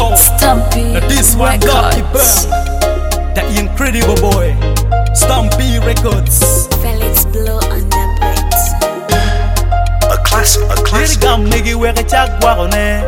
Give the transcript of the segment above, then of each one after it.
know. Stumpy Now this one got the Records. the incredible boy, Stumpy Records. Felix Blow on the beat. A classic. Ini gam megi weke chak wagone.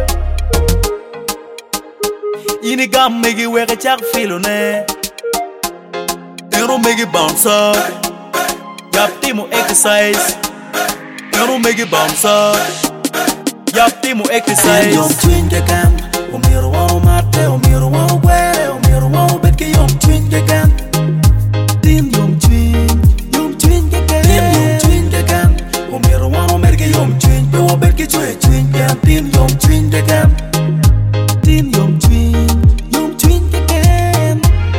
Ini gam megi weke chak filone. Ero megi bouncer. Yap timo exercise. Ero megi bouncer. Yap timo exercise. Yom twin ke kan, umiro wa mate, umiro wa gwere, umiro wa betke yom twin ke kan. Din yom twin ke kan. Din yom twin ke kan, umiro wa merke yom twin, be wa betke chwe twin kan. Din yom twin ke kan. Din yom twin ke kan.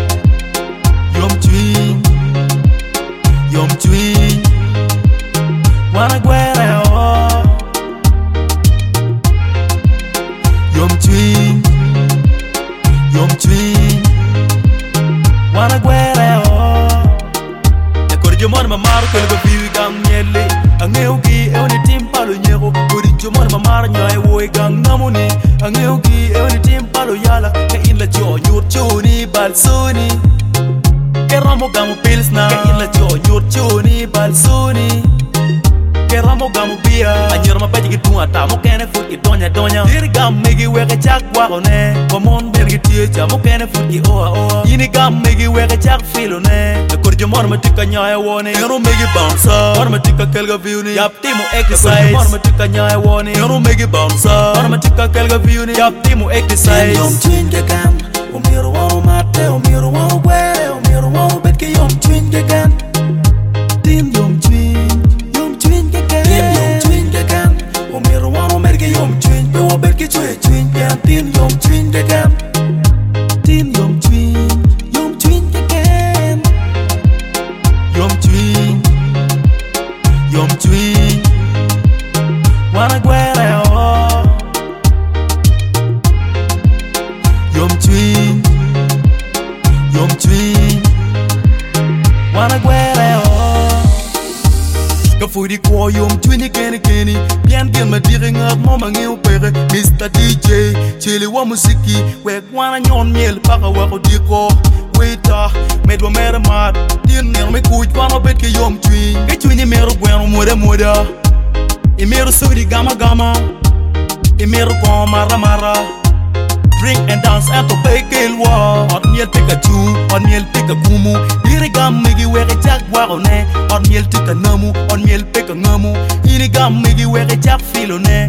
Yom twin. Wanna gwere oh. Yom twin. Wanna gwere oh. Ya kori jomon mamaro kele go biwi gang nyele. Angeo gi eoni tim palo nyego. Kori jomon mamaro nyoy woy gang namoni. Angeo gi eoni tim palo yala. Ka inla jo nyur choni balsoni. Keramo gamu pilsna. Ka inla jo nyur choni balsoni. Keramo gamu bia. Anyer mapaji ki tunga tamo kene fut ki donya. Diri gam megi weke chak wakone. Komon ber ki tie chamo kene fut ki oa oa. Ini gam megi weke chak filone. Na kori jomon matika nyaya wone. Ero megi bouncer. Mor matika kelga viuni. Yap timo exercise. Mor matika nyaya wone. Ero megi bouncer. Mor matika kelga viuni. Yap timo exercise. Yom twin ke kan, umiro wa mate, umiro wa gwere, umiro wa betke yom twin ke kan. Din yom twin ke kan. Din yom twin ke kan, umiro wa merke yom twin, be wa betke chwe twin kan. Din yom twin ke kan. Din yom twin ke kan. Yom twin. Wanna gwere oh. Yom twin. Wanna gwere oh. Kafudi kwa yom twin keni. Bien gen ma diri ngab mo mangi upere. Mr. DJ chili wa musiki. Wek wana nyon miel paka wako diko. Waiter, medwa mere mat. Din ner me kuj wana betke yom twin. Ke twin mero gweno moda. Imero sudi gama. Imero kwa mara. Drink and dance and to bake ilwa. On miel tika chu, on miel tika kumu. Diri gam megi weke chak warone. On miel tika namu, on miel pika ngamu. Ini gam megi weke chak filone.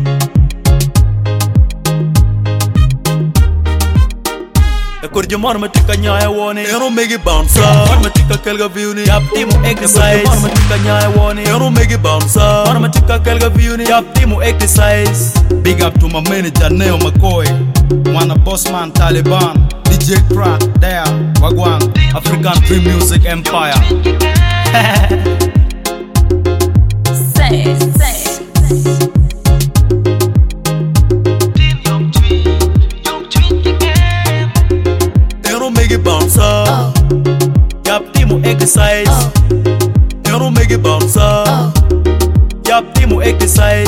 Kori jomon matika nyaya wone. Ero megi bouncer. Mor matika kelga viuni. Yap timo exercise. Mor matika nyaya wone. Ero megi bouncer. Mor matika kelga viuni. Yap timo exercise. Big up to my manager Neo McCoy, Mwana Bossman Taliban, DJ Crack, there, Wagwan, African Free Music Empire. Say. Ero megi bouncer. Yap timo exercise. Ero megi bouncer. Yap timo exercise.